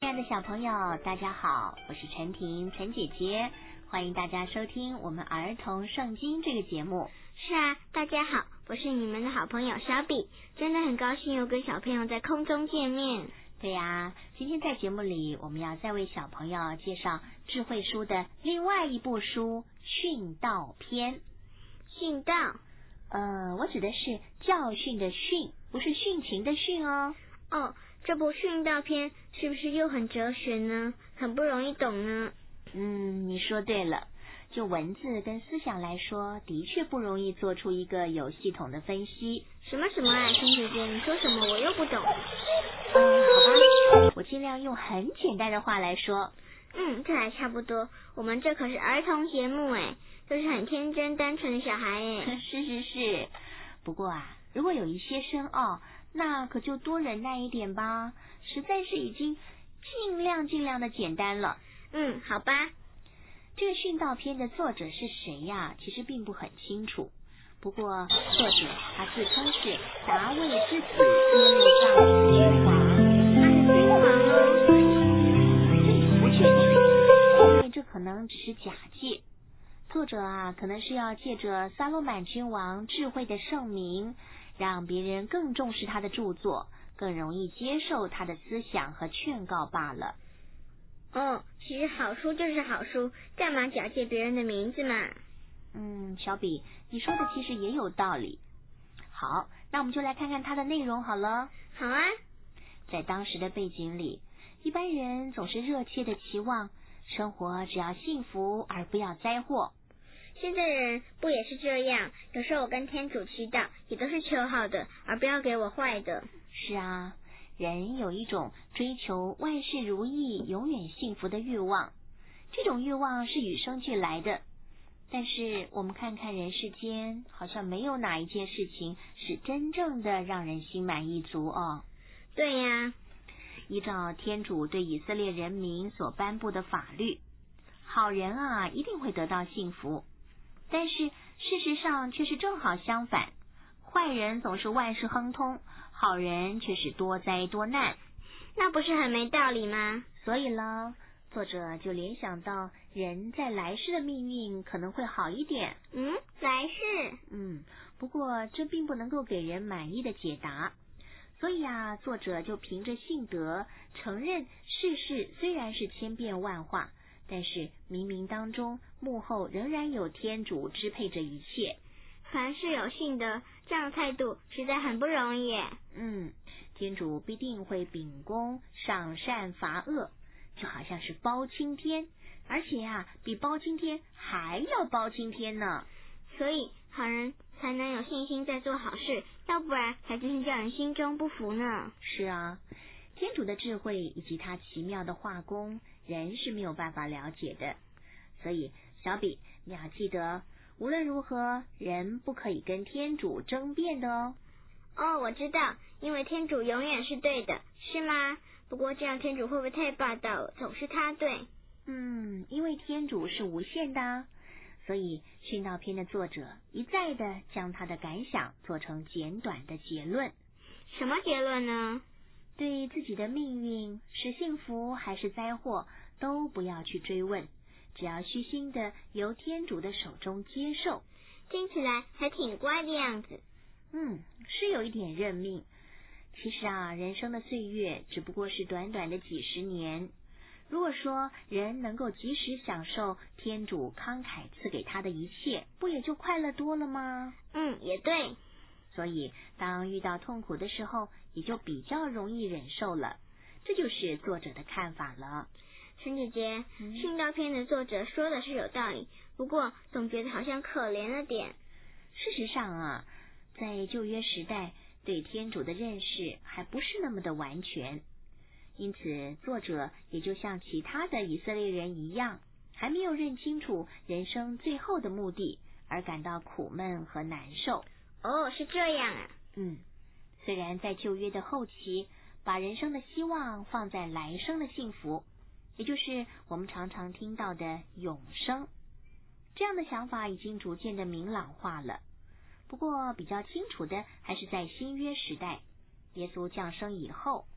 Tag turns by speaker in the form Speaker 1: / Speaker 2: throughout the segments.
Speaker 1: 亲爱的小朋友，大家好，我是陈婷，陈姐姐，欢迎大家收听我们儿童圣经这个节目。
Speaker 2: 是啊，大家好，我是你们的好朋友小比，真的很高兴又跟小朋友在空中见面。
Speaker 1: 对呀，今天在节目里，我们要再为小朋友介绍智慧书的另外一部书《训道篇》。
Speaker 2: 训道？
Speaker 1: 我指的是教训的训，不是殉情的训哦。
Speaker 2: 哦，这部训道篇是不是又很哲学呢？很不容易懂呢？
Speaker 1: 你说对了，就文字跟思想来说，的确不容易做出一个有系统的分析。
Speaker 2: 什么啊，陈姐姐，你说什么我又不懂。
Speaker 1: 好吧，我尽量用很简单的话来说。
Speaker 2: 这还差不多，我们这可是儿童节目诶，都是很天真单纯的小孩诶。
Speaker 1: 是，不过啊，如果有一些深奥，那可就多忍耐一点吧，实在是已经尽量的简单了。
Speaker 2: 好吧。
Speaker 1: 这个训道篇的作者是谁呀？其实并不很清楚。不过作者他自称是达卫之子耶路撒冷君王。
Speaker 2: 他是君王哦？
Speaker 1: 不确定，因为这可能只是假借。作者啊，可能是要借着撒罗满君王智慧的圣名，让别人更重视他的著作，更容易接受他的思想和劝告罢了。
Speaker 2: 其实好书就是好书，干嘛假借别人的名字嘛？
Speaker 1: 小比，你说的其实也有道理。好，那我们就来看看它的内容好了。
Speaker 2: 好啊。
Speaker 1: 在当时的背景里，一般人总是热切的期望生活只要幸福而不要灾祸。
Speaker 2: 现在的人不也是这样？有时候我跟天主祈祷，也都是求好的，而不要给我坏的。
Speaker 1: 是啊，人有一种追求万事如意、永远幸福的欲望，这种欲望是与生俱来的。但是我们看看人世间，好像没有哪一件事情是真正的让人心满意足哦。
Speaker 2: 对呀，
Speaker 1: 依照天主对以色列人民所颁布的法律，好人啊一定会得到幸福。但是事实上却是正好相反，坏人总是万事亨通，好人却是多灾多难。
Speaker 2: 那不是很没道理吗？
Speaker 1: 所以呢，作者就联想到人在来世的命运可能会好一点。
Speaker 2: 来世？
Speaker 1: 不过这并不能够给人满意的解答。所以啊，作者就凭着信德承认世事虽然是千变万化，但是冥冥当中幕后仍然有天主支配着一切。
Speaker 2: 凡是有信德，这样的态度实在很不容易耶。
Speaker 1: 天主必定会秉公赏善罚恶，就好像是包青天，而且啊，比包青天还要包青天呢。
Speaker 2: 所以好人才能有信心在做好事，要不然还真是叫人心中不服呢。
Speaker 1: 是啊，天主的智慧以及他奇妙的画工，人是没有办法了解的。所以小比，你要记得，无论如何，人不可以跟天主争辩的哦。
Speaker 2: 我知道，因为天主永远是对的，是吗？不过这样天主会不会太霸道了，总是他对？
Speaker 1: 因为天主是无限的啊，所以训道篇的作者一再的将他的感想做成简短的结论。
Speaker 2: 什么结论呢？
Speaker 1: 对自己的命运是幸福还是灾祸，都不要去追问，只要虚心的由天主的手中接受。
Speaker 2: 听起来还挺乖的样子。
Speaker 1: 是有一点认命。其实啊，人生的岁月只不过是短短的几十年。如果说人能够及时享受天主慷慨赐给他的一切，不也就快乐多了吗？
Speaker 2: 也对。
Speaker 1: 所以当遇到痛苦的时候，也就比较容易忍受了。这就是作者的看法了。
Speaker 2: 陈姐姐，训道篇的作者说的是有道理，不过总觉得好像可怜了点。
Speaker 1: 事实上啊，在旧约时代，对天主的认识还不是那么的完全，因此作者也就像其他的以色列人一样，还没有认清楚人生最后的目的，而感到苦闷和难受。
Speaker 2: 是这样啊。
Speaker 1: 虽然在旧约的后期，把人生的希望放在来生的幸福，也就是我们常常听到的永生，这样的想法已经逐渐的明朗化了。不过比较清楚的还是在新约时代，耶稣降生以后。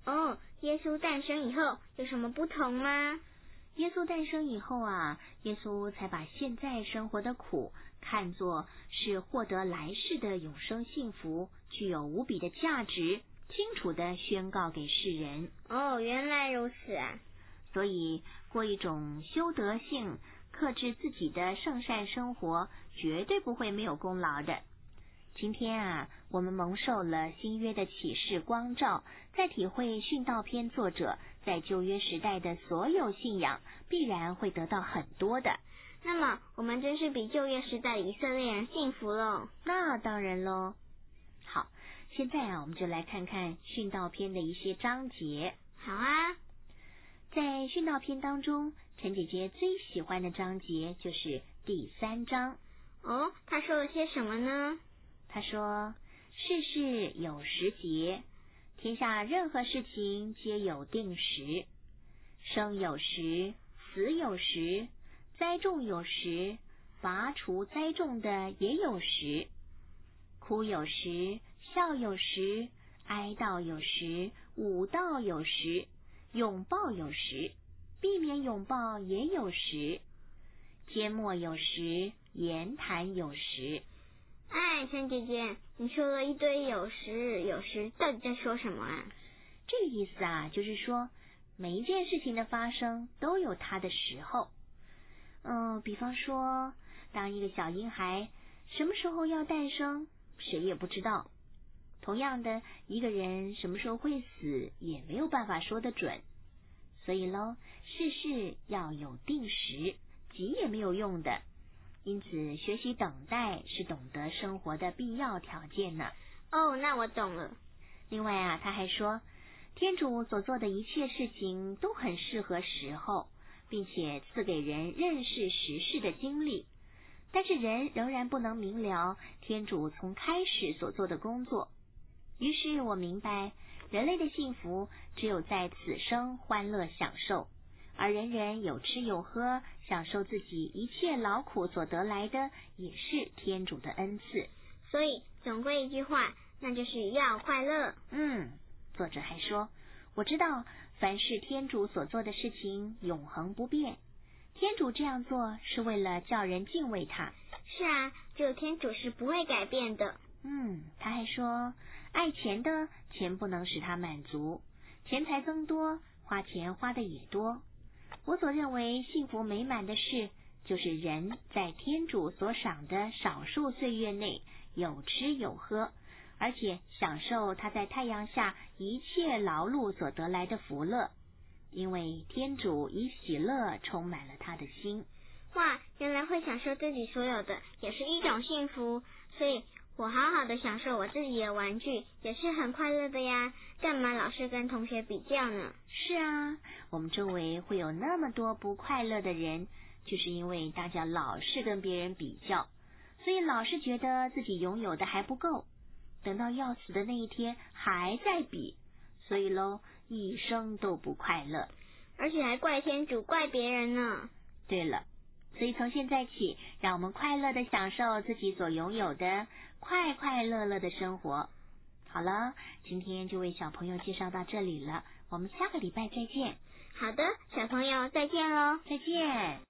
Speaker 2: 哦，耶稣诞生以后有什么不同吗？
Speaker 1: 耶稣诞生以后啊，耶稣才把现在生活的苦看作是获得来世的永生幸福，具有无比的价值，清楚地宣告给世人。
Speaker 2: 哦，原来如此啊！
Speaker 1: 所以过一种修德性、克制自己的圣善生活，绝对不会没有功劳的。今天啊，我们蒙受了新约的启示光照，在体会殉道篇作者在旧约时代的所有信仰，必然会得到很多的。
Speaker 2: 那么我们真是比旧约时代的以色列人幸福喽。
Speaker 1: 那当然喽。好，现在啊，我们就来看看殉道篇的一些章节。
Speaker 2: 好啊。
Speaker 1: 在殉道篇当中，陈姐姐最喜欢的章节就是第3章。
Speaker 2: 哦，他说了些什么呢？
Speaker 1: 他说，世事有时节，天下任何事情皆有定时，生有时，死有时，栽种有时，拔除栽种的也有时，哭有时，笑有时，哀悼有时，舞蹈有时，拥抱有时，避免拥抱也有时，缄默有时，言谈有时。
Speaker 2: 哎，陈姐姐，你说了一堆有时，到底在说什么啊？
Speaker 1: 这个意思啊，就是说每一件事情的发生都有它的时候。比方说，当一个小婴孩什么时候要诞生，谁也不知道。同样的，一个人什么时候会死，也没有办法说得准。所以咯，事事要有定时，急也没有用的。因此，学习等待是懂得生活的必要条件呢。
Speaker 2: 哦，那我懂了。
Speaker 1: 另外啊，他还说，天主所做的一切事情都很适合时候，并且赐给人认识时事的经历。但是人仍然不能明了天主从开始所做的工作。于是我明白，人类的幸福只有在此生欢乐享受，而人人有吃有喝，享受自己一切劳苦所得来的，也是天主的恩赐。
Speaker 2: 所以总归一句话，那就是要快乐。
Speaker 1: 作者还说，我知道凡是天主所做的事情永恒不变，天主这样做是为了叫人敬畏他。
Speaker 2: 是啊，只有天主是不会改变的。
Speaker 1: 他还说，爱钱的，钱不能使他满足，钱财增多，花钱花的也多。我所认为幸福美满的事，就是人在天主所赏的少数岁月内有吃有喝，而且享受他在太阳下一切劳碌所得来的福乐，因为天主以喜乐充满了他的心。
Speaker 2: 哇，原来会享受自己所有的也是一种幸福，所以我好好的享受我自己的玩具也是很快乐的呀，干嘛老是跟同学比较呢？
Speaker 1: 是啊，我们周围会有那么多不快乐的人，就是因为大家老是跟别人比较，所以老是觉得自己拥有的还不够，等到要死的那一天还在比，所以咯，一生都不快乐，
Speaker 2: 而且还怪天主怪别人呢。
Speaker 1: 对了，所以从现在起，让我们快乐的享受自己所拥有的，快快乐乐的生活。好了，今天就为小朋友介绍到这里了，我们下个礼拜再见。
Speaker 2: 好的，小朋友再见咯。
Speaker 1: 再见。